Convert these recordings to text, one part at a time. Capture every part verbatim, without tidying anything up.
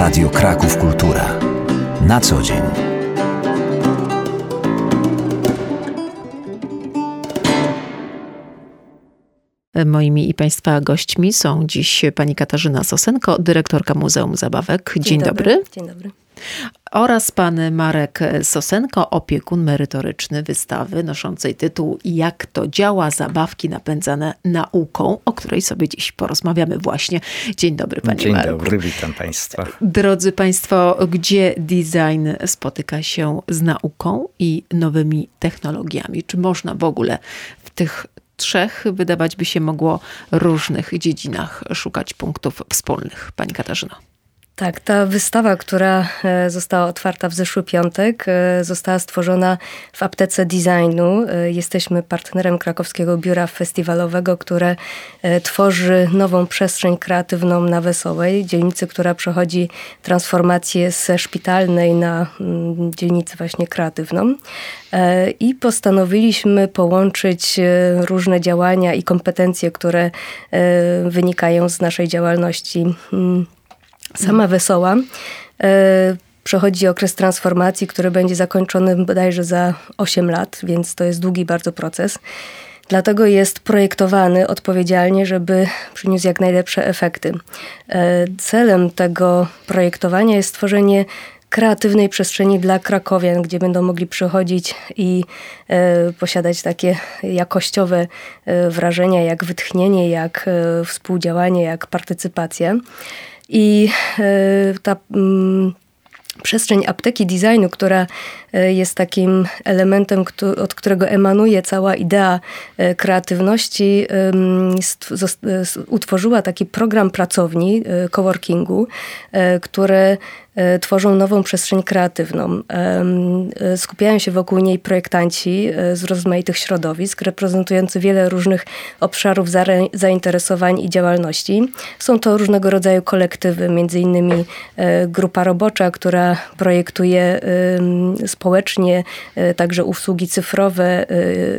Radio Kraków Kultura. Na co dzień. Moimi i Państwa gośćmi są dziś pani Katarzyna Sosenko, dyrektorka Muzeum Zabawek. Dzień, Dzień dobry. dobry. Dzień dobry. Oraz pan Marek Sosenko, opiekun merytoryczny wystawy noszącej tytuł Jak to działa? Zabawki napędzane nauką, o której sobie dziś porozmawiamy właśnie. Dzień dobry, panie Dzień Marku. Dzień dobry, witam państwa. Drodzy państwo, gdzie design spotyka się z nauką i nowymi technologiami? Czy można w ogóle w tych trzech, wydawać by się mogło, różnych dziedzinach szukać punktów wspólnych? Pani Katarzyno. Tak, ta wystawa, która została otwarta w zeszły piątek, została stworzona w aptece designu. Jesteśmy partnerem Krakowskiego Biura Festiwalowego, które tworzy nową przestrzeń kreatywną na Wesołej, dzielnicy, która przechodzi transformację ze szpitalnej na dzielnicę właśnie kreatywną. I postanowiliśmy połączyć różne działania i kompetencje, które wynikają z naszej działalności. Sama Wesoła e, przechodzi okres transformacji, który będzie zakończony bodajże za osiem lat, więc to jest długi bardzo proces. Dlatego jest projektowany odpowiedzialnie, żeby przyniósł jak najlepsze efekty. E, celem tego projektowania jest stworzenie kreatywnej przestrzeni dla krakowian, gdzie będą mogli przychodzić i e, posiadać takie jakościowe e, wrażenia, jak wytchnienie, jak e, współdziałanie, jak partycypacja. I ta przestrzeń apteki designu, która jest takim elementem, od którego emanuje cała idea kreatywności, utworzyła taki program pracowni, coworkingu, które tworzą nową przestrzeń kreatywną. Skupiają się wokół niej projektanci z rozmaitych środowisk, reprezentujący wiele różnych obszarów zainteresowań i działalności. Są to różnego rodzaju kolektywy, między innymi grupa robocza, która projektuje społecznie także usługi cyfrowe,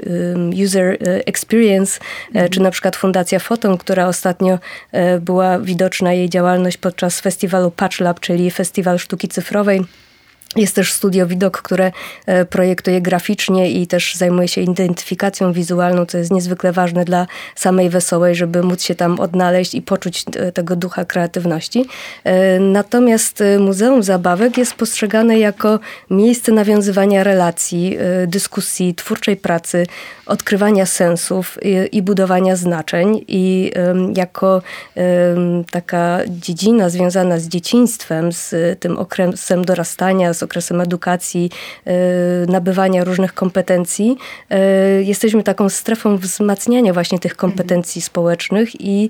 user experience, czy na przykład Fundacja Foton, która ostatnio była widoczna jej działalność podczas festiwalu Patch Lab, czyli festiwal sztuki cyfrowej. Jest też Studio Widok, które projektuje graficznie i też zajmuje się identyfikacją wizualną, co jest niezwykle ważne dla samej Wesołej, żeby móc się tam odnaleźć i poczuć tego ducha kreatywności. Natomiast Muzeum Zabawek jest postrzegane jako miejsce nawiązywania relacji, dyskusji, twórczej pracy, odkrywania sensów i, i budowania znaczeń. I jako taka dziedzina związana z dzieciństwem, z tym okresem dorastania, z okresem edukacji, nabywania różnych kompetencji. Jesteśmy taką strefą wzmacniania właśnie tych kompetencji społecznych i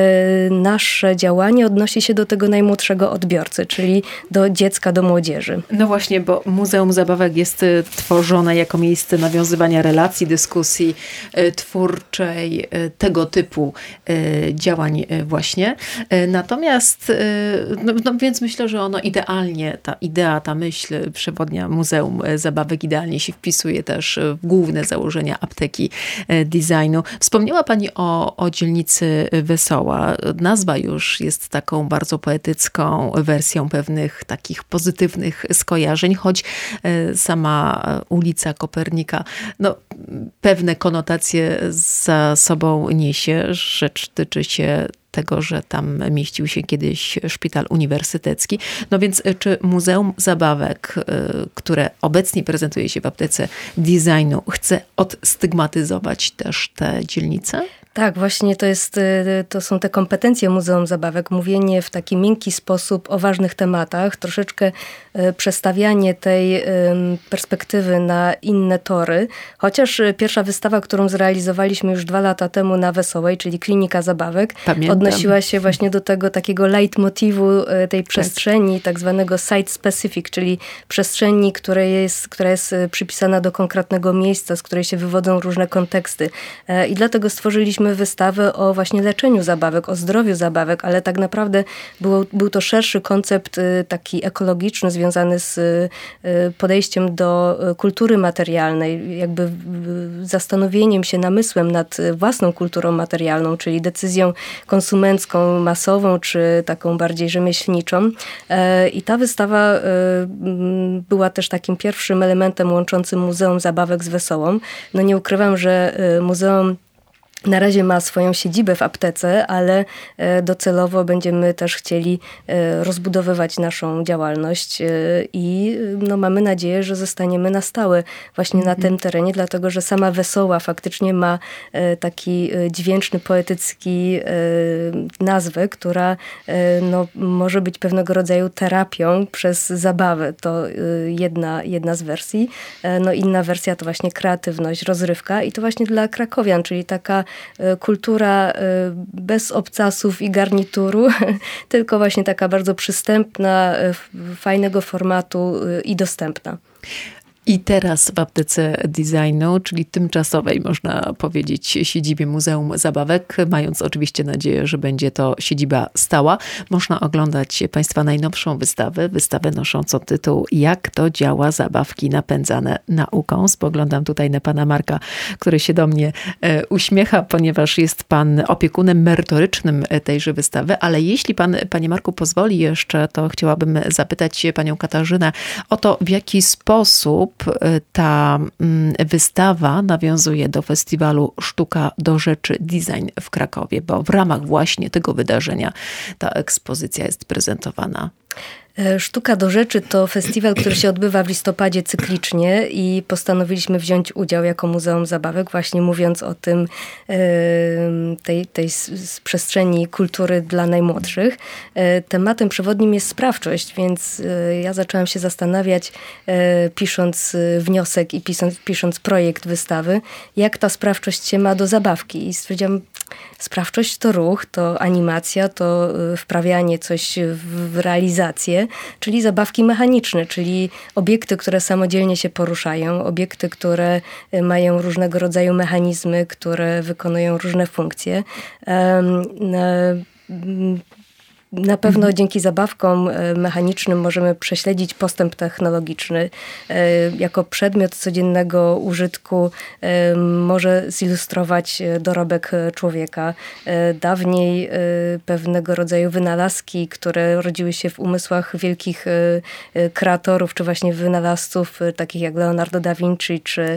nasze działanie odnosi się do tego najmłodszego odbiorcy, czyli do dziecka, do młodzieży. No właśnie, bo Muzeum Zabawek jest tworzone jako miejsce nawiązywania relacji, dyskusji twórczej, tego typu działań właśnie. Natomiast, no, no więc myślę, że ono idealnie, ta idea, ta myśl przewodnia Muzeum Zabawek idealnie się wpisuje też w główne założenia apteki designu. Wspomniała pani o, o dzielnicy Wesoła. Nazwa już jest taką bardzo poetycką wersją pewnych takich pozytywnych skojarzeń, choć sama ulica Kopernika no, pewne konotacje za sobą niesie. Rzecz tyczy się tego, że tam mieścił się kiedyś szpital uniwersytecki. No więc czy Muzeum Zabawek, które obecnie prezentuje się w aptece designu, chce odstygmatyzować też te dzielnice? Tak, właśnie to jest, to są te kompetencje Muzeum Zabawek. Mówienie w taki miękki sposób o ważnych tematach, troszeczkę przestawianie tej perspektywy na inne tory. Chociaż pierwsza wystawa, którą zrealizowaliśmy już dwa lata temu na Wesołej, czyli Klinika Zabawek, Pamiętam. odnosiła się właśnie do tego takiego leitmotivu tej przestrzeni, tak, tak zwanego site specific, czyli przestrzeni, która jest, która jest przypisana do konkretnego miejsca, z której się wywodzą różne konteksty. I dlatego stworzyliśmy mieliśmy wystawę o właśnie leczeniu zabawek, o zdrowiu zabawek, ale tak naprawdę było, był to szerszy koncept taki ekologiczny, związany z podejściem do kultury materialnej, jakby zastanowieniem się, namysłem nad własną kulturą materialną, czyli decyzją konsumencką, masową, czy taką bardziej rzemieślniczą. I ta wystawa była też takim pierwszym elementem łączącym Muzeum Zabawek z Wesołą. No nie ukrywam, że muzeum na razie ma swoją siedzibę w aptece, ale docelowo będziemy też chcieli rozbudowywać naszą działalność i no, mamy nadzieję, że zostaniemy na stałe właśnie na tym terenie, dlatego że sama Wesoła faktycznie ma taki dźwięczny, poetycki nazwę, która no, może być pewnego rodzaju terapią przez zabawę. To jedna, jedna z wersji. No, inna wersja to właśnie kreatywność, rozrywka i to właśnie dla krakowian, czyli taka kultura bez obcasów i garnituru, tylko właśnie taka bardzo przystępna, fajnego formatu i dostępna. I teraz w aptece designu, czyli tymczasowej, można powiedzieć, siedzibie Muzeum Zabawek, mając oczywiście nadzieję, że będzie to siedziba stała, można oglądać Państwa najnowszą wystawę, wystawę noszącą tytuł Jak to działa zabawki napędzane nauką. Spoglądam tutaj na pana Marka, który się do mnie uśmiecha, ponieważ jest pan opiekunem merytorycznym tejże wystawy, ale jeśli pan, panie Marku, pozwoli jeszcze, to chciałabym zapytać panią Katarzynę o to, w jaki sposób ta wystawa nawiązuje do festiwalu Sztuka do rzeczy Design w Krakowie, bo w ramach właśnie tego wydarzenia ta ekspozycja jest prezentowana. Sztuka do rzeczy to festiwal, który się odbywa w listopadzie cyklicznie i postanowiliśmy wziąć udział jako Muzeum Zabawek, właśnie mówiąc o tym, tej, tej przestrzeni kultury dla najmłodszych. Tematem przewodnim jest sprawczość, więc ja zaczęłam się zastanawiać, pisząc wniosek i pisząc, pisząc projekt wystawy, jak ta sprawczość się ma do zabawki. I stwierdziłam, sprawczość to ruch, to animacja, to wprawianie coś w realizację, czyli zabawki mechaniczne, czyli obiekty, które samodzielnie się poruszają, obiekty, które mają różnego rodzaju mechanizmy, które wykonują różne funkcje. Na pewno mhm. dzięki zabawkom mechanicznym możemy prześledzić postęp technologiczny. Jako przedmiot codziennego użytku może zilustrować dorobek człowieka. Dawniej pewnego rodzaju wynalazki, które rodziły się w umysłach wielkich kreatorów, czy właśnie wynalazców takich jak Leonardo da Vinci, czy,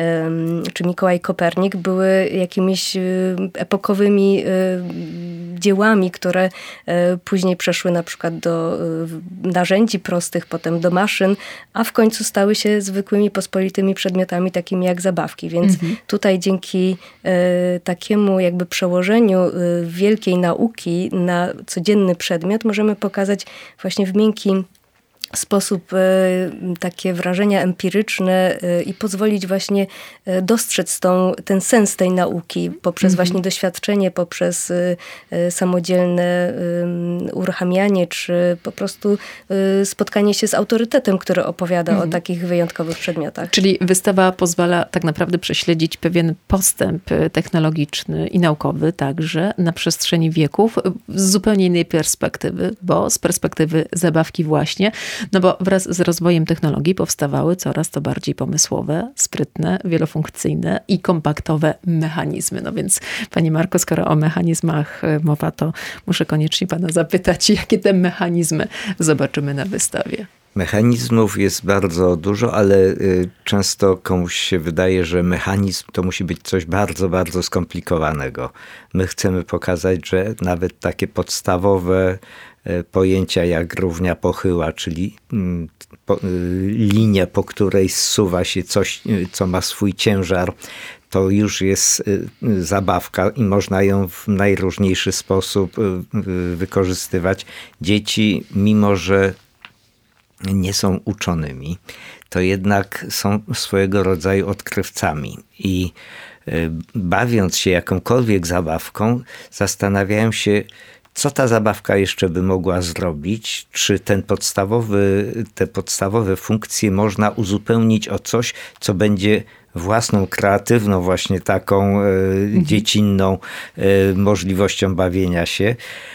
czy Mikołaj Kopernik, były jakimiś epokowymi dziełami, które później przeszły na przykład do narzędzi prostych, potem do maszyn, a w końcu stały się zwykłymi, pospolitymi przedmiotami, takimi jak zabawki. Więc mhm. tutaj dzięki e, takiemu jakby przełożeniu e, wielkiej nauki na codzienny przedmiot możemy pokazać właśnie w miękkim sposób takie wrażenia empiryczne i pozwolić właśnie dostrzec tą, ten sens tej nauki poprzez mm-hmm. właśnie doświadczenie, poprzez samodzielne uruchamianie, czy po prostu spotkanie się z autorytetem, który opowiada mm-hmm. o takich wyjątkowych przedmiotach. Czyli wystawa pozwala tak naprawdę prześledzić pewien postęp technologiczny i naukowy także na przestrzeni wieków z zupełnie innej perspektywy, bo z perspektywy zabawki właśnie. No bo wraz z rozwojem technologii powstawały coraz to bardziej pomysłowe, sprytne, wielofunkcyjne i kompaktowe mechanizmy. No więc, panie Marku, skoro o mechanizmach mowa, to muszę koniecznie pana zapytać, jakie te mechanizmy zobaczymy na wystawie. Mechanizmów jest bardzo dużo, ale często komuś się wydaje, że mechanizm to musi być coś bardzo, bardzo skomplikowanego. My chcemy pokazać, że nawet takie podstawowe pojęcia jak równia pochyła, czyli po, linia, po której zsuwa się coś, co ma swój ciężar, to już jest zabawka i można ją w najróżniejszy sposób wykorzystywać. Dzieci, mimo że nie są uczonymi, to jednak są swojego rodzaju odkrywcami i bawiąc się jakąkolwiek zabawką, zastanawiają się, co ta zabawka jeszcze by mogła zrobić, czy ten podstawowy, te podstawowe funkcje można uzupełnić o coś, co będzie własną, kreatywną, właśnie taką mhm. dziecinną możliwością bawienia się.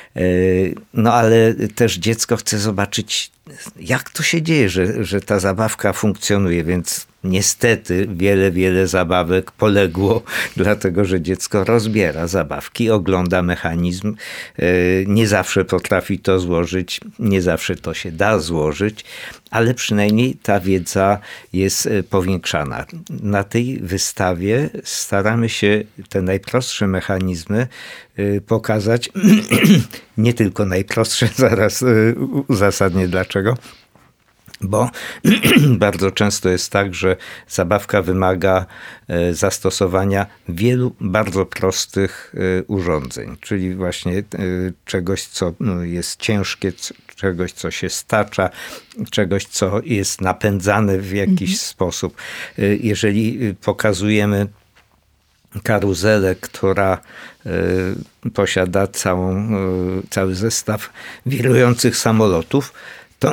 No ale też dziecko chce zobaczyć, jak to się dzieje, że, że ta zabawka funkcjonuje, więc niestety wiele, wiele zabawek poległo, dlatego że dziecko rozbiera zabawki, ogląda mechanizm, nie zawsze potrafi to złożyć, nie zawsze to się da złożyć, ale przynajmniej ta wiedza jest powiększana. Na tej wystawie staramy się te najprostsze mechanizmy pokazać, nie tylko najprostsze, zaraz uzasadnię dlaczego. Bo bardzo często jest tak, że zabawka wymaga zastosowania wielu bardzo prostych urządzeń, czyli właśnie czegoś, co jest ciężkie, czegoś, co się stacza, czegoś, co jest napędzane w jakiś mhm. sposób. Jeżeli pokazujemy karuzelę, która y, posiada całą, y, cały zestaw wirujących samolotów, to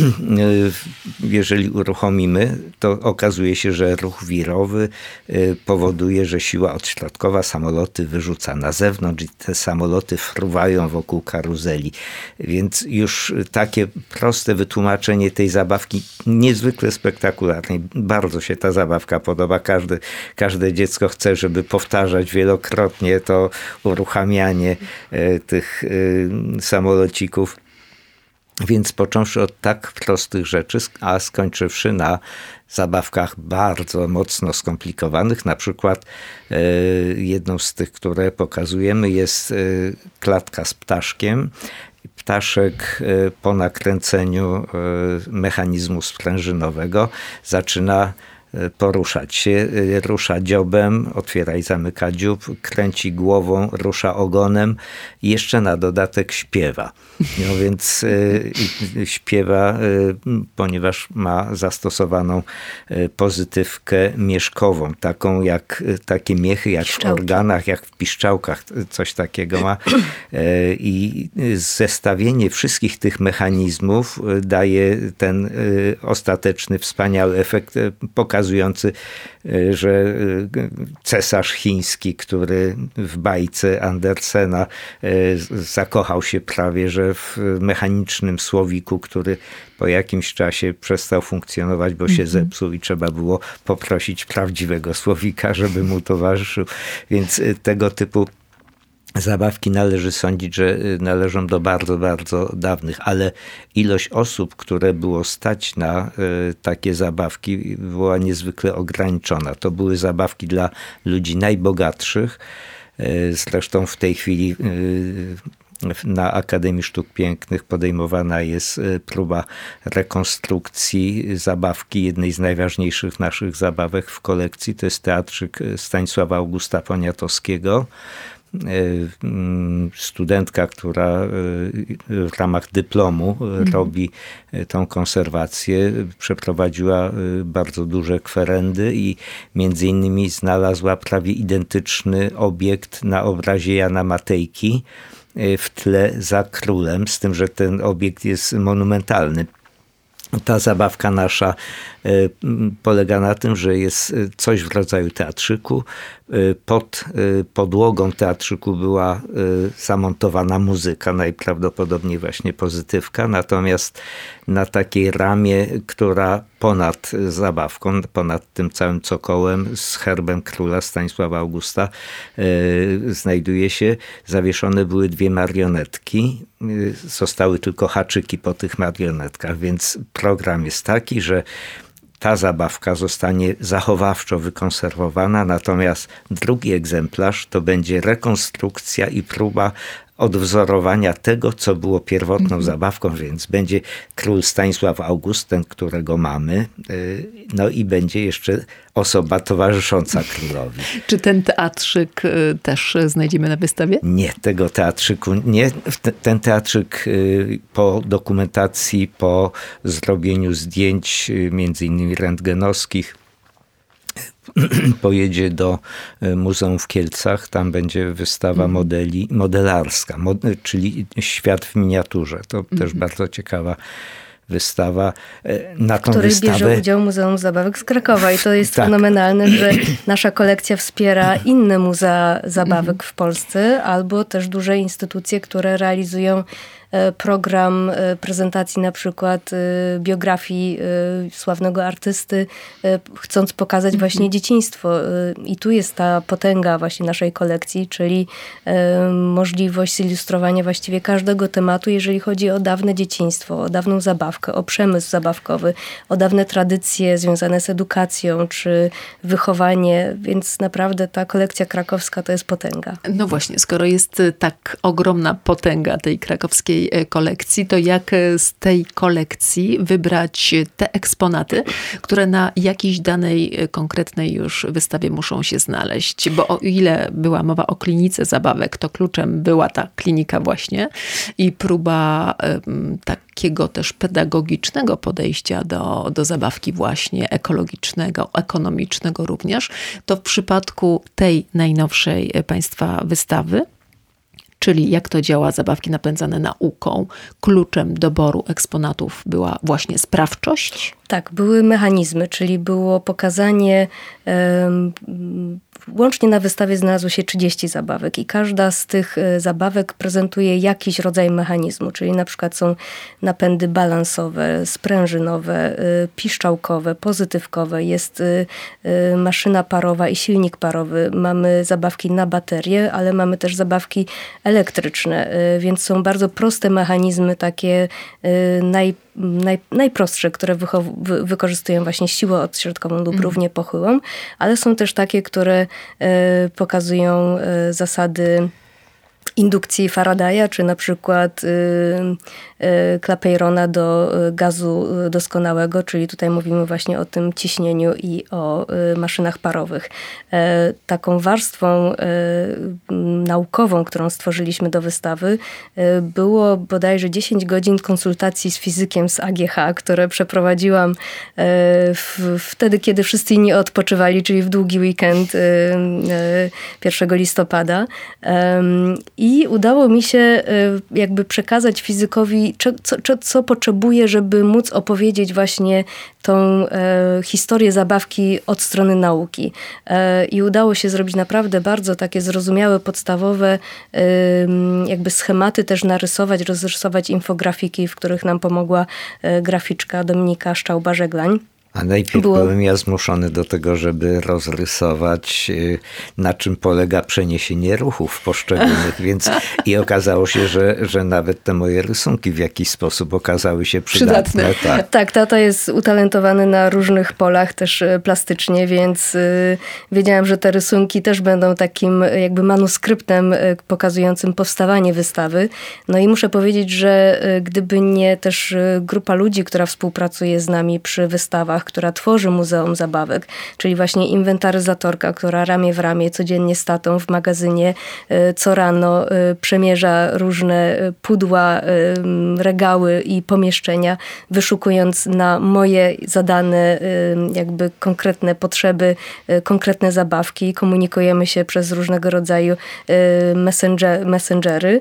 jeżeli uruchomimy, to okazuje się, że ruch wirowy powoduje, że siła odśrodkowa samoloty wyrzuca na zewnątrz i te samoloty fruwają wokół karuzeli. Więc już takie proste wytłumaczenie tej zabawki, niezwykle spektakularnej. Bardzo się ta zabawka podoba. Każde, każde dziecko chce, żeby powtarzać wielokrotnie to uruchamianie tych samolocików. Więc począwszy od tak prostych rzeczy, a skończywszy na zabawkach bardzo mocno skomplikowanych. Na przykład jedną z tych, które pokazujemy, jest klatka z ptaszkiem. Ptaszek po nakręceniu mechanizmu sprężynowego zaczyna poruszać się, rusza dziobem, otwiera i zamyka dziób, kręci głową, rusza ogonem i jeszcze na dodatek śpiewa. No więc y, y, śpiewa, y, ponieważ ma zastosowaną y, pozytywkę mieszkową, taką jak takie miechy, jak w organach, jak w piszczałkach, coś takiego ma. Y, I zestawienie wszystkich tych mechanizmów daje ten y, ostateczny, wspaniały efekt, y, pokazujący, y, że cesarz chiński, który w bajce Andersena y, zakochał się prawie, że w mechanicznym słowiku, który po jakimś czasie przestał funkcjonować, bo się zepsuł i trzeba było poprosić prawdziwego słowika, żeby mu towarzyszył. Więc tego typu zabawki należy sądzić, że należą do bardzo, bardzo dawnych, ale ilość osób, które było stać na takie zabawki, była niezwykle ograniczona. To były zabawki dla ludzi najbogatszych. Zresztą w tej chwili na Akademii Sztuk Pięknych podejmowana jest próba rekonstrukcji zabawki, jednej z najważniejszych naszych zabawek w kolekcji. To jest teatrzyk Stanisława Augusta Poniatowskiego. Studentka, która w ramach dyplomu mhm. robi tą konserwację, przeprowadziła bardzo duże kwerendy i między innymi znalazła prawie identyczny obiekt na obrazie Jana Matejki w tle za królem, z tym, że ten obiekt jest monumentalny. Ta zabawka nasza polega na tym, że jest coś w rodzaju teatrzyku. Pod podłogą teatrzyku była zamontowana muzyka, najprawdopodobniej właśnie pozytywka, natomiast na takiej ramie, która ponad zabawką, ponad tym całym cokołem z herbem króla Stanisława Augusta znajduje się, zawieszone były dwie marionetki. Zostały tylko haczyki po tych marionetkach, więc program jest taki, że ta zabawka zostanie zachowawczo wykonserwowana, natomiast drugi egzemplarz to będzie rekonstrukcja i próba odwzorowania tego, co było pierwotną zabawką, więc będzie król Stanisław August, ten, którego mamy, no i będzie jeszcze osoba towarzysząca królowi. Czy ten teatrzyk też znajdziemy na wystawie? Nie, tego teatrzyku nie. Ten teatrzyk po dokumentacji, po zrobieniu zdjęć, między innymi rentgenowskich, pojedzie do Muzeum w Kielcach. Tam będzie wystawa modeli, modelarska, mod, czyli świat w miniaturze. To mm. też bardzo ciekawa wystawa. Na tą w której wystawę... bierze udział Muzeum Zabawek z Krakowa i to jest tak. fenomenalne, że nasza kolekcja wspiera inne muzea zabawek w Polsce albo też duże instytucje, które realizują program prezentacji na przykład biografii sławnego artysty, chcąc pokazać właśnie dzieciństwo. I tu jest ta potęga właśnie naszej kolekcji, czyli możliwość zilustrowania właściwie każdego tematu, jeżeli chodzi o dawne dzieciństwo, o dawną zabawkę, o przemysł zabawkowy, o dawne tradycje związane z edukacją czy wychowanie, więc naprawdę ta kolekcja krakowska to jest potęga. No właśnie, skoro jest tak ogromna potęga tej krakowskiej kolekcji, to jak z tej kolekcji wybrać te eksponaty, które na jakiejś danej konkretnej już wystawie muszą się znaleźć? Bo o ile była mowa o klinice zabawek, to kluczem była ta klinika właśnie i próba um, takiego też pedagogicznego podejścia do, do zabawki właśnie ekologicznego, ekonomicznego również, to w przypadku tej najnowszej państwa wystawy, czyli jak to działa zabawki napędzane nauką, kluczem doboru eksponatów była właśnie sprawczość? Tak, były mechanizmy, czyli było pokazanie, um, łącznie na wystawie znalazło się trzydzieści zabawek i każda z tych zabawek prezentuje jakiś rodzaj mechanizmu, czyli na przykład są napędy balansowe, sprężynowe, piszczałkowe, pozytywkowe, jest maszyna parowa i silnik parowy, mamy zabawki na baterie, ale mamy też zabawki elektryczne, więc są bardzo proste mechanizmy, takie naj, naj, najprostsze, które wychow- wy, wykorzystują właśnie siłę odśrodkową lub mm. równie pochyłą, ale są też takie, które y, pokazują y, zasady indukcji Faradaya, czy na przykład y, y, Clapeyrona do gazu doskonałego, czyli tutaj mówimy właśnie o tym ciśnieniu i o y, maszynach parowych. E, taką warstwą y, naukową, którą stworzyliśmy do wystawy, y, było bodajże dziesięć godzin konsultacji z fizykiem z A G H, które przeprowadziłam y, w, wtedy, kiedy wszyscy inni odpoczywali, czyli w długi weekend y, y, pierwszego listopada. Y, I udało mi się jakby przekazać fizykowi, co, co, co potrzebuje, żeby móc opowiedzieć właśnie tą e, historię zabawki od strony nauki. E, I udało się zrobić naprawdę bardzo takie zrozumiałe, podstawowe e, jakby schematy też narysować, rozrysować infografiki, w których nam pomogła e, graficzka Dominika Szczałba-Żeglań. A najpierw Było... byłem ja zmuszony do tego, żeby rozrysować, na czym polega przeniesienie ruchów poszczególnych, więc i okazało się, że, że nawet te moje rysunki w jakiś sposób okazały się przydatne. przydatne. Tak, tak, tata jest utalentowany na różnych polach też plastycznie, więc y, wiedziałam, że te rysunki też będą takim jakby manuskryptem y, pokazującym powstawanie wystawy. No i muszę powiedzieć, że y, gdyby nie też y, grupa ludzi, która współpracuje z nami przy wystawach, która tworzy Muzeum Zabawek, czyli właśnie inwentaryzatorka, która ramię w ramię codziennie z tatą w magazynie co rano przemierza różne pudła, regały i pomieszczenia, wyszukując na moje zadane jakby konkretne potrzeby, konkretne zabawki. Komunikujemy się przez różnego rodzaju messenger, messengery.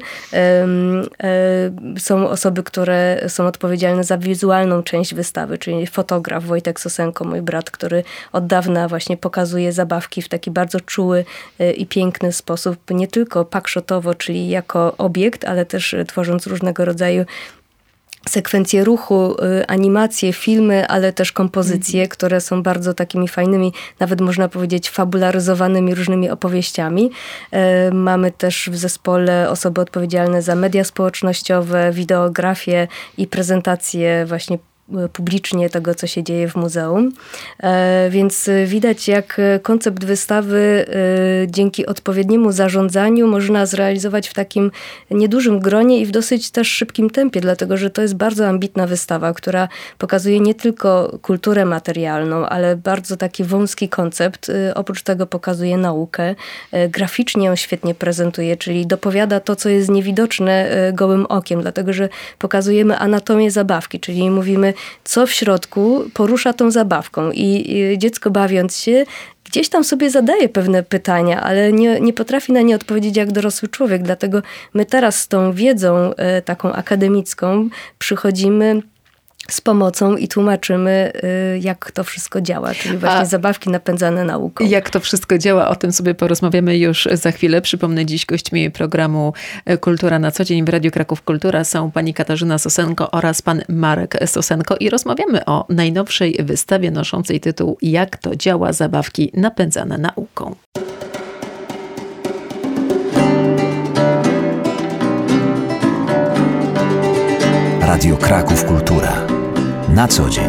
Są osoby, które są odpowiedzialne za wizualną część wystawy, czyli fotograf Wojtek Sosenko, mój brat, który od dawna właśnie pokazuje zabawki w taki bardzo czuły i piękny sposób, nie tylko packshotowo, czyli jako obiekt, ale też tworząc różnego rodzaju sekwencje ruchu, animacje, filmy, ale też kompozycje, mm. które są bardzo takimi fajnymi, nawet można powiedzieć fabularyzowanymi różnymi opowieściami. Mamy też w zespole osoby odpowiedzialne za media społecznościowe, wideografię i prezentację właśnie publicznie tego, co się dzieje w muzeum. Więc widać, jak koncept wystawy dzięki odpowiedniemu zarządzaniu można zrealizować w takim niedużym gronie i w dosyć też szybkim tempie, dlatego że to jest bardzo ambitna wystawa, która pokazuje nie tylko kulturę materialną, ale bardzo taki wąski koncept. Oprócz tego pokazuje naukę. Graficznie ją świetnie prezentuje, czyli dopowiada to, co jest niewidoczne gołym okiem, dlatego że pokazujemy anatomię zabawki, czyli mówimy, co w środku porusza tą zabawką i dziecko bawiąc się gdzieś tam sobie zadaje pewne pytania, ale nie, nie potrafi na nie odpowiedzieć jak dorosły człowiek, dlatego my teraz z tą wiedzą taką akademicką przychodzimy z pomocą i tłumaczymy, jak to wszystko działa, czyli właśnie A zabawki napędzane nauką. Jak to wszystko działa, o tym sobie porozmawiamy już za chwilę. Przypomnę, dziś gośćmi programu Kultura na co dzień w Radiu Kraków Kultura są pani Katarzyna Sosenko oraz pan Marek Sosenko i rozmawiamy o najnowszej wystawie noszącej tytuł Jak to działa, zabawki napędzane nauką. Radio Kraków Kultura. Na co dzień.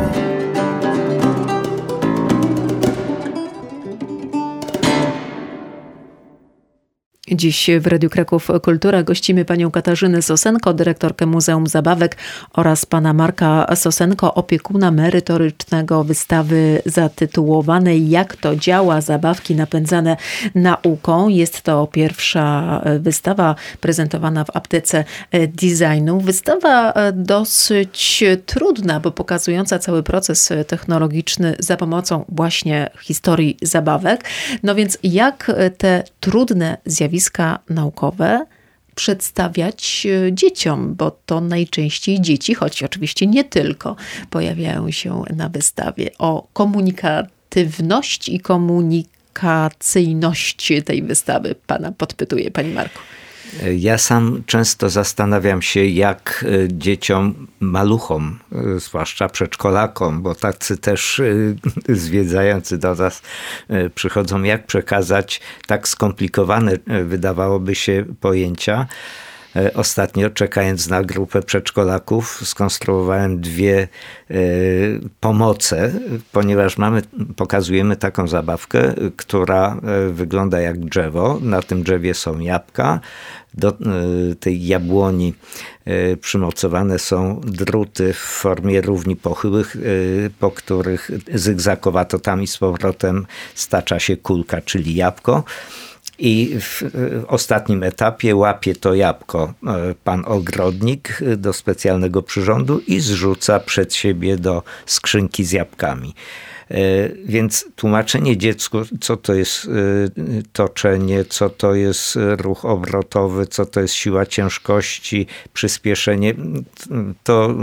Dziś w Radiu Kraków Kultura gościmy panią Katarzynę Sosenko, dyrektorkę Muzeum Zabawek oraz pana Marka Sosenko, opiekuna merytorycznego wystawy zatytułowanej Jak to działa, zabawki napędzane nauką. Jest to pierwsza wystawa prezentowana w aptece designu. Wystawa dosyć trudna, bo pokazująca cały proces technologiczny za pomocą właśnie historii zabawek. No więc jak te trudne zjawiska naukowe przedstawiać dzieciom, bo to najczęściej dzieci, choć oczywiście nie tylko, pojawiają się na wystawie. O komunikatywność i komunikacyjność tej wystawy pana podpytuje, pani Marku. Ja sam często zastanawiam się, jak dzieciom, maluchom, zwłaszcza przedszkolakom, bo tacy też zwiedzający do nas przychodzą, jak przekazać tak skomplikowane, wydawałoby się, pojęcia. Ostatnio, czekając na grupę przedszkolaków, skonstruowałem dwie y, pomoce, ponieważ mamy, pokazujemy taką zabawkę, która wygląda jak drzewo. Na tym drzewie są jabłka. Do y, tej jabłoni y, przymocowane są druty w formie równi pochyłych, y, po których zygzakowato tam i z powrotem stacza się kulka, czyli jabłko. I w ostatnim etapie łapie to jabłko pan ogrodnik do specjalnego przyrządu i zrzuca przed siebie do skrzynki z jabłkami. Więc tłumaczenie dziecku, co to jest toczenie, co to jest ruch obrotowy, co to jest siła ciężkości, przyspieszenie, to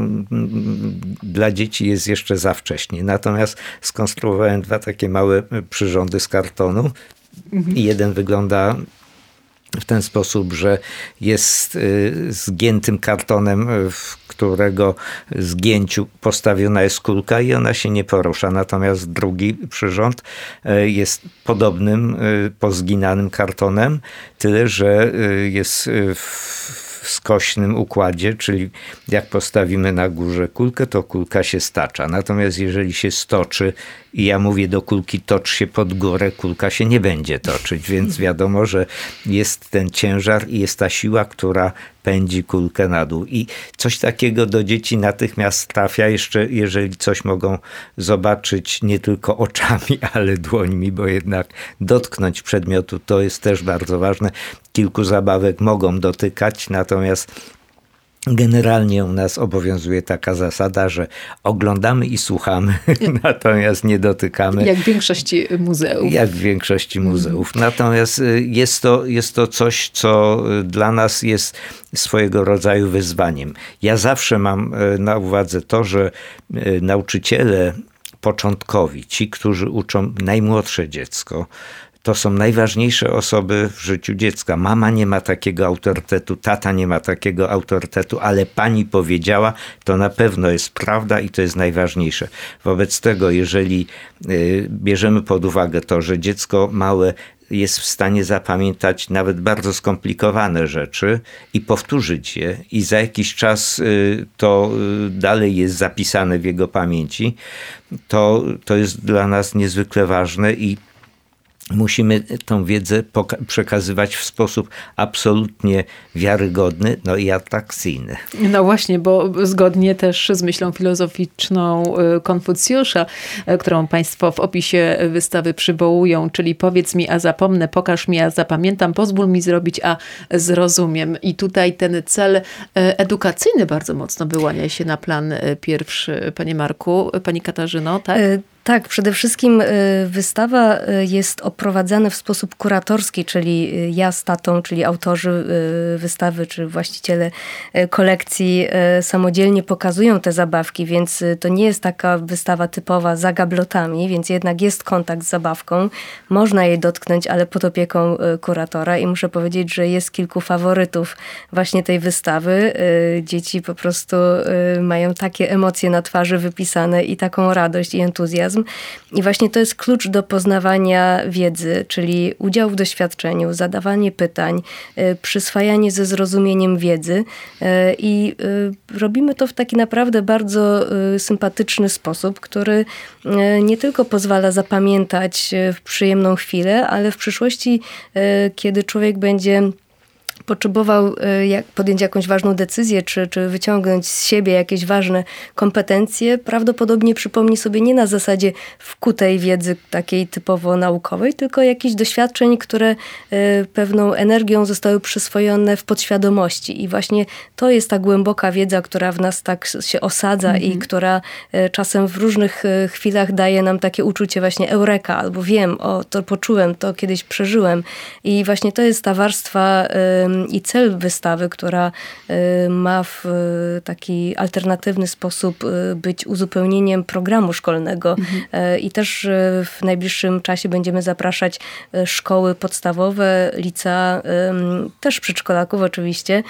dla dzieci jest jeszcze za wcześnie. Natomiast skonstruowałem dwa takie małe przyrządy z kartonu. I jeden wygląda w ten sposób, że jest zgiętym kartonem, w którego zgięciu postawiona jest kulka i ona się nie porusza. Natomiast drugi przyrząd jest podobnym, pozginanym kartonem, tyle że jest w w skośnym układzie, czyli jak postawimy na górze kulkę, to kulka się stacza. Natomiast jeżeli się stoczy i ja mówię do kulki, tocz się pod górę, kulka się nie będzie toczyć, więc wiadomo, że jest ten ciężar i jest ta siła, która pędzi kulkę na dół. I coś takiego do dzieci natychmiast trafia, jeszcze jeżeli coś mogą zobaczyć nie tylko oczami, ale dłońmi, bo jednak dotknąć przedmiotu to jest też bardzo ważne. Kilku zabawek mogą dotykać, natomiast generalnie u nas obowiązuje taka zasada, że oglądamy i słuchamy, natomiast nie dotykamy. Jak w większości muzeów. Jak w większości muzeów. Natomiast jest to, jest to coś, co dla nas jest swojego rodzaju wyzwaniem. Ja zawsze mam na uwadze to, że nauczyciele początkowi, ci, którzy uczą najmłodsze dziecko, to są najważniejsze osoby w życiu dziecka. Mama nie ma takiego autorytetu, tata nie ma takiego autorytetu, ale pani powiedziała, to na pewno jest prawda i to jest najważniejsze. Wobec tego, jeżeli y, bierzemy pod uwagę to, że dziecko małe jest w stanie zapamiętać nawet bardzo skomplikowane rzeczy i powtórzyć je i za jakiś czas y, to y, dalej jest zapisane w jego pamięci, to, to jest dla nas niezwykle ważne i musimy tą wiedzę poka- przekazywać w sposób absolutnie wiarygodny, no i atrakcyjny. No właśnie, bo zgodnie też z myślą filozoficzną Konfucjusza, którą państwo w opisie wystawy przywołują, czyli powiedz mi, a zapomnę, pokaż mi, a zapamiętam, pozwól mi zrobić, a zrozumiem. I tutaj ten cel edukacyjny bardzo mocno wyłania się na plan pierwszy, panie Marku, pani Katarzyno, tak? Tak, przede wszystkim wystawa jest oprowadzana w sposób kuratorski, czyli ja z tatą, czyli autorzy wystawy, czy właściciele kolekcji samodzielnie pokazują te zabawki, więc to nie jest taka wystawa typowa za gablotami, więc jednak jest kontakt z zabawką. Można jej dotknąć, ale pod opieką kuratora i muszę powiedzieć, że jest kilku faworytów właśnie tej wystawy. Dzieci po prostu mają takie emocje na twarzy wypisane i taką radość i entuzjazm. I właśnie to jest klucz do poznawania wiedzy, czyli udział w doświadczeniu, zadawanie pytań, przyswajanie ze zrozumieniem wiedzy i robimy to w taki naprawdę bardzo sympatyczny sposób, który nie tylko pozwala zapamiętać przyjemną chwilę, ale w przyszłości, kiedy człowiek będzie potrzebował jak, podjąć jakąś ważną decyzję, czy, czy wyciągnąć z siebie jakieś ważne kompetencje, prawdopodobnie przypomni sobie nie na zasadzie wkutej wiedzy takiej typowo naukowej, tylko jakichś doświadczeń, które pewną energią zostały przyswojone w podświadomości. I właśnie to jest ta głęboka wiedza, która w nas tak się osadza mhm. i która czasem w różnych chwilach daje nam takie uczucie właśnie eureka, albo wiem, o, to poczułem, to kiedyś przeżyłem. I właśnie to jest ta warstwa i cel wystawy, która ma w taki alternatywny sposób być uzupełnieniem programu szkolnego. Mhm. I też w najbliższym czasie będziemy zapraszać szkoły podstawowe, licea, też przedszkolaków oczywiście,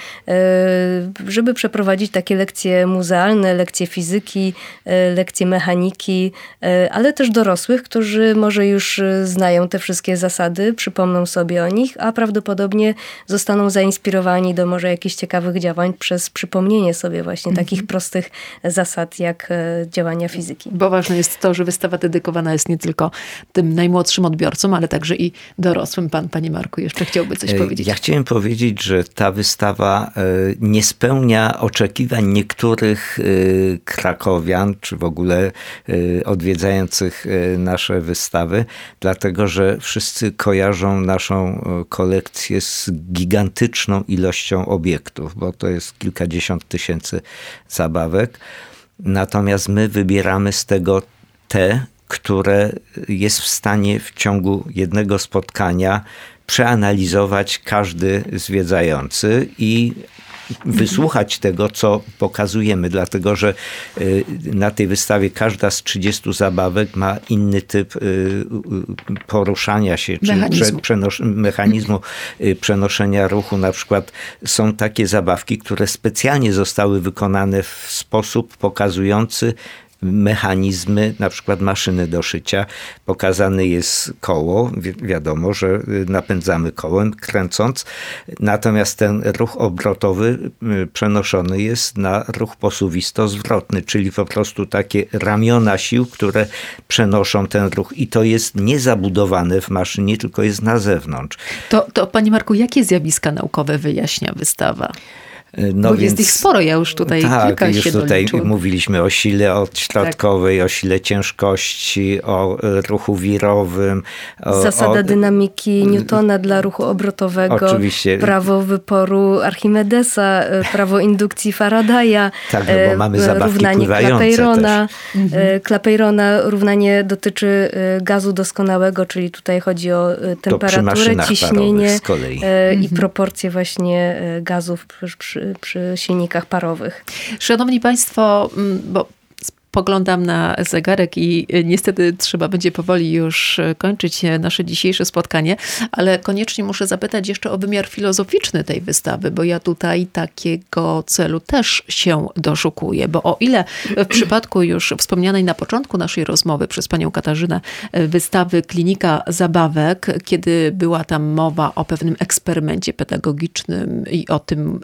żeby przeprowadzić takie lekcje muzealne, lekcje fizyki, lekcje mechaniki, ale też dorosłych, którzy może już znają te wszystkie zasady, przypomną sobie o nich, a prawdopodobnie zostaną zainspirowani do może jakichś ciekawych działań przez przypomnienie sobie właśnie mm-hmm. takich prostych zasad jak działania fizyki. Bo ważne jest to, że wystawa dedykowana jest nie tylko tym najmłodszym odbiorcom, ale także i dorosłym. Pan, panie Marku, jeszcze chciałby coś powiedzieć? Ja chciałem powiedzieć, że ta wystawa nie spełnia oczekiwań niektórych krakowian, czy w ogóle odwiedzających nasze wystawy, dlatego że wszyscy kojarzą naszą kolekcję z gigantyczną ilością obiektów, bo to jest kilkadziesiąt tysięcy zabawek. Natomiast my wybieramy z tego te, które jest w stanie w ciągu jednego spotkania przeanalizować każdy zwiedzający i wysłuchać tego, co pokazujemy, dlatego że na tej wystawie każda z trzydziestu zabawek ma inny typ poruszania się, czy mechanizmu, przenos- mechanizmu przenoszenia ruchu. Na przykład są takie zabawki, które specjalnie zostały wykonane w sposób pokazujący mechanizmy, na przykład maszyny do szycia. Pokazane jest koło. Wi- wiadomo, że napędzamy kołem, kręcąc. Natomiast ten ruch obrotowy przenoszony jest na ruch posuwisto-zwrotny, czyli po prostu takie ramiona sił, które przenoszą ten ruch. I to jest nie zabudowane w maszynie, tylko jest na zewnątrz. To, to panie Marku, jakie zjawiska naukowe wyjaśnia wystawa? No Bo więc, jest ich sporo, ja już tutaj tak, kilka już się tutaj doliczyłam. mówiliśmy o sile odśrodkowej, tak. o sile ciężkości, o ruchu wirowym. O, Zasada o, dynamiki Newtona dla ruchu obrotowego. Oczywiście. Prawo wyporu Archimedesa, prawo indukcji Faradaya. Tak, no bo mamy zabawki równanie pływające Clapeyrona. Mhm. Clapeyrona równanie dotyczy gazu doskonałego, czyli tutaj chodzi o temperaturę, ciśnienie z kolei. i Mhm. proporcje właśnie gazów przy, przy przy silnikach parowych. Szanowni Państwo, bo spoglądam na zegarek i niestety trzeba będzie powoli już kończyć nasze dzisiejsze spotkanie, ale koniecznie muszę zapytać jeszcze o wymiar filozoficzny tej wystawy, bo ja tutaj takiego celu też się doszukuję, bo o ile w przypadku już wspomnianej na początku naszej rozmowy przez panią Katarzynę wystawy Klinika Zabawek, kiedy była tam mowa o pewnym eksperymencie pedagogicznym i o tym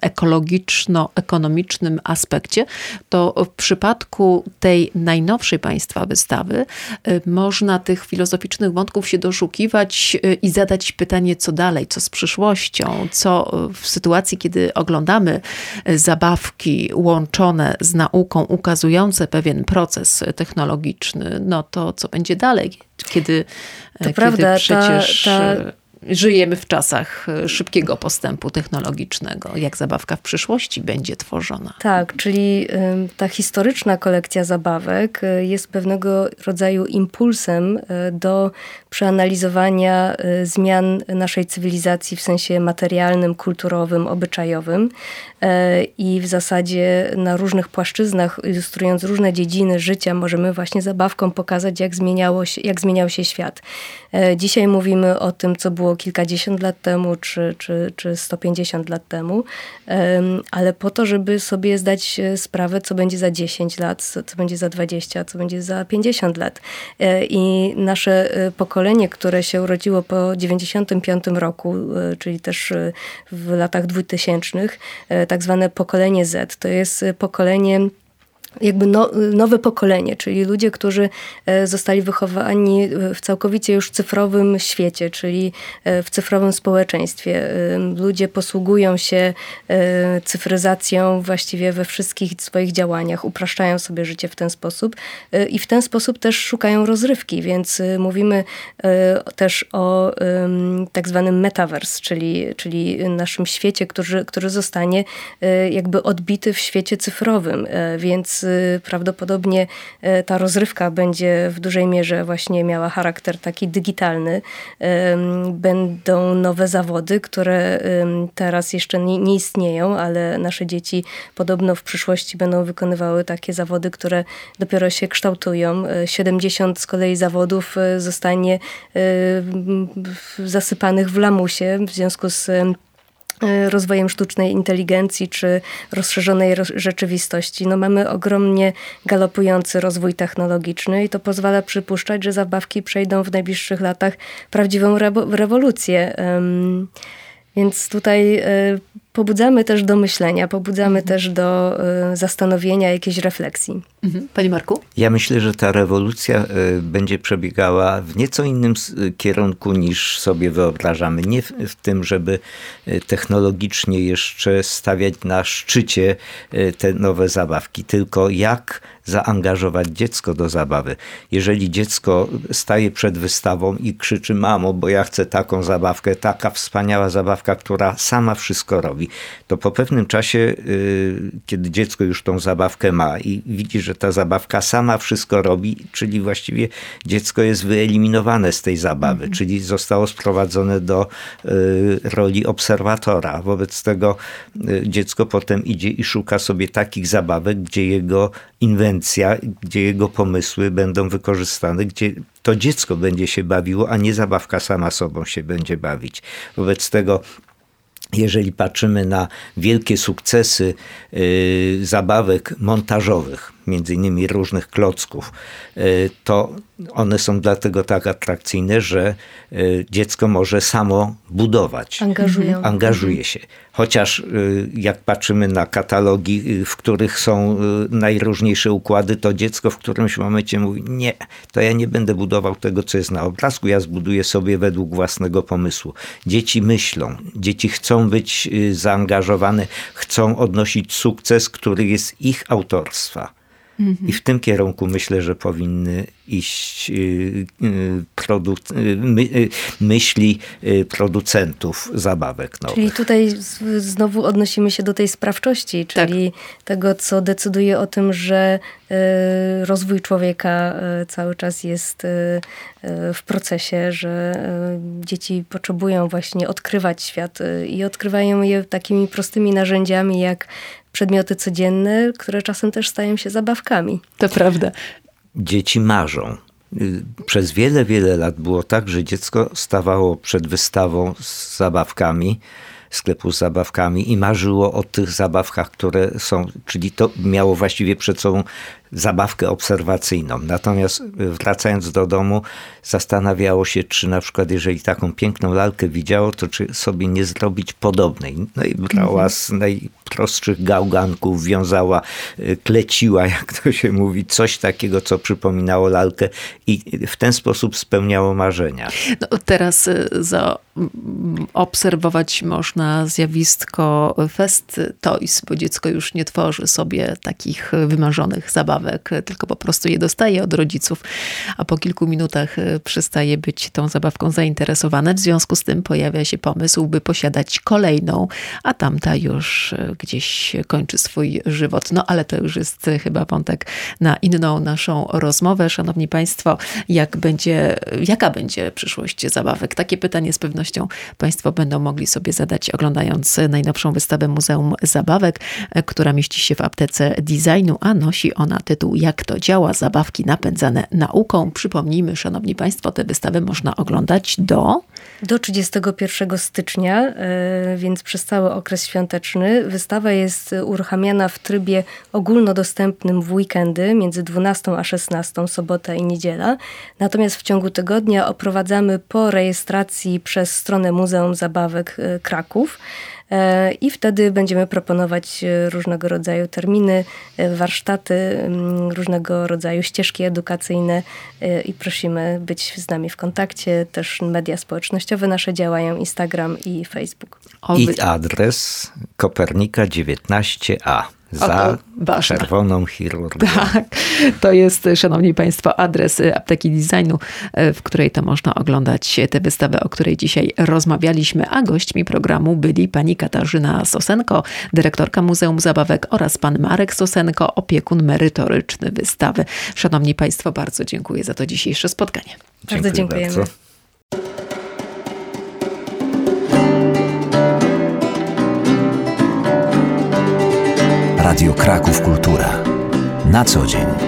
ekologiczno-ekonomicznym aspekcie, to w przypadku tej najnowszej państwa wystawy można tych filozoficznych wątków się doszukiwać i zadać pytanie, co dalej, co z przyszłością, co w sytuacji, kiedy oglądamy zabawki łączone z nauką, ukazujące pewien proces technologiczny, no to co będzie dalej, kiedy, to kiedy prawda, przecież... Ta, ta... żyjemy w czasach szybkiego postępu technologicznego. Jak zabawka w przyszłości będzie tworzona? Tak, czyli ta historyczna kolekcja zabawek jest pewnego rodzaju impulsem do przeanalizowania zmian naszej cywilizacji w sensie materialnym, kulturowym, obyczajowym i w zasadzie na różnych płaszczyznach, ilustrując różne dziedziny życia, możemy właśnie zabawką pokazać, jak zmieniało się, jak zmieniał się świat. Dzisiaj mówimy o tym, co było kilkadziesiąt lat temu, czy, czy, czy sto pięćdziesiąt lat temu, ale po to, żeby sobie zdać sprawę, co będzie za dziesięć lat, co będzie za dwadzieścia, co będzie za pięćdziesiąt lat. I nasze pokolenie, które się urodziło po dziewięćdziesiątym piątym roku, czyli też w latach dwutysięcznych, tak zwane pokolenie Z, to jest pokolenie jakby no, nowe pokolenie, czyli ludzie, którzy zostali wychowani w całkowicie już cyfrowym świecie, czyli w cyfrowym społeczeństwie. Ludzie posługują się cyfryzacją właściwie we wszystkich swoich działaniach, upraszczają sobie życie w ten sposób i w ten sposób też szukają rozrywki, więc mówimy też o tak zwanym metaverse, czyli, czyli naszym świecie, który, który zostanie jakby odbity w świecie cyfrowym, więc prawdopodobnie ta rozrywka będzie w dużej mierze właśnie miała charakter taki digitalny. Będą nowe zawody, które teraz jeszcze nie, nie istnieją, ale nasze dzieci podobno w przyszłości będą wykonywały takie zawody, które dopiero się kształtują. siedemdziesiąt z kolei zawodów zostanie zasypanych w lamusie w związku z rozwojem sztucznej inteligencji czy rozszerzonej rzeczywistości. No mamy ogromnie galopujący rozwój technologiczny i to pozwala przypuszczać, że zabawki przejdą w najbliższych latach prawdziwą rewolucję. Więc tutaj pobudzamy też do myślenia, pobudzamy mhm. też do zastanowienia, jakiejś refleksji. Mhm. Panie Marku? Ja myślę, że ta rewolucja będzie przebiegała w nieco innym kierunku niż sobie wyobrażamy. Nie w, w tym, żeby technologicznie jeszcze stawiać na szczycie te nowe zabawki, tylko jak zaangażować dziecko do zabawy. Jeżeli dziecko staje przed wystawą i krzyczy: mamo, bo ja chcę taką zabawkę, taka wspaniała zabawka, która sama wszystko robi, to po pewnym czasie, kiedy dziecko już tą zabawkę ma i widzi, że ta zabawka sama wszystko robi, czyli właściwie dziecko jest wyeliminowane z tej zabawy, mhm. czyli zostało sprowadzone do roli obserwatora. Wobec tego dziecko potem idzie i szuka sobie takich zabawek, gdzie jego inwencja, gdzie jego pomysły będą wykorzystane, gdzie to dziecko będzie się bawiło, a nie zabawka sama sobą się będzie bawić. Wobec tego, jeżeli patrzymy na wielkie sukcesy y, zabawek montażowych, między innymi różnych klocków, y, to one są dlatego tak atrakcyjne, że y, dziecko może samo budować. Angażują. Angażuje się. Chociaż y, jak patrzymy na katalogi, y, w których są y, najróżniejsze układy, to dziecko w którymś momencie mówi: nie, to ja nie będę budował tego, co jest na obrazku, ja zbuduję sobie według własnego pomysłu. Dzieci myślą, dzieci chcą być y, zaangażowane, chcą odnosić sukces, który jest ich autorstwa. I w tym kierunku myślę, że powinny iść produk- my- myśli producentów zabawek nowych. Czyli tutaj znowu odnosimy się do tej sprawczości, czyli tak. tego, co decyduje o tym, że rozwój człowieka cały czas jest w procesie, że dzieci potrzebują właśnie odkrywać świat i odkrywają je takimi prostymi narzędziami, jak przedmioty codzienne, które czasem też stają się zabawkami. To prawda. Dzieci marzą. Przez wiele, wiele lat było tak, że dziecko stawało przed wystawą z zabawkami, sklepu z zabawkami i marzyło o tych zabawkach, które są, czyli to miało właściwie przed sobą zabawkę obserwacyjną. Natomiast wracając do domu, zastanawiało się, czy na przykład jeżeli taką piękną lalkę widziało, to czy sobie nie zrobić podobnej. No i brała z najprostszych gałganków, wiązała, kleciła, jak to się mówi, coś takiego, co przypominało lalkę i w ten sposób spełniało marzenia. No, teraz zaobserwować można zjawisko Fest Toys, bo dziecko już nie tworzy sobie takich wymarzonych zabawek, zabawek, tylko po prostu je dostaje od rodziców, a po kilku minutach przestaje być tą zabawką zainteresowane. W związku z tym pojawia się pomysł, by posiadać kolejną, a tamta już gdzieś kończy swój żywot. No ale to już jest chyba wątek na inną naszą rozmowę. Szanowni Państwo, jak będzie, jaka będzie przyszłość zabawek? Takie pytanie z pewnością Państwo będą mogli sobie zadać, oglądając najnowszą wystawę Muzeum Zabawek, która mieści się w aptece designu, a nosi ona tytuł Jak to działa? Zabawki napędzane nauką. Przypomnijmy, szanowni Państwo, tę wystawę można oglądać do... Do trzydziestego pierwszego stycznia, więc przez cały okres świąteczny. Wystawa jest uruchamiana w trybie ogólnodostępnym w weekendy między dwunastą a szesnastą, sobota i niedziela. Natomiast w ciągu tygodnia oprowadzamy po rejestracji przez stronę Muzeum Zabawek Kraków. I wtedy będziemy proponować różnego rodzaju terminy, warsztaty, różnego rodzaju ścieżki edukacyjne i prosimy być z nami w kontakcie. Też media społecznościowe nasze działają, Instagram i Facebook. I adres Kopernika dziewiętnaście A. Za czerwoną chirurgią. Tak, to jest, szanowni Państwo, adres apteki designu, w której to można oglądać tę wystawę, o której dzisiaj rozmawialiśmy, a gośćmi programu byli pani Katarzyna Sosenko, dyrektorka Muzeum Zabawek, oraz pan Marek Sosenko, opiekun merytoryczny wystawy. Szanowni Państwo, bardzo dziękuję za to dzisiejsze spotkanie. Bardzo dziękujemy. Bardzo. Radio Kraków Kultura. Na co dzień.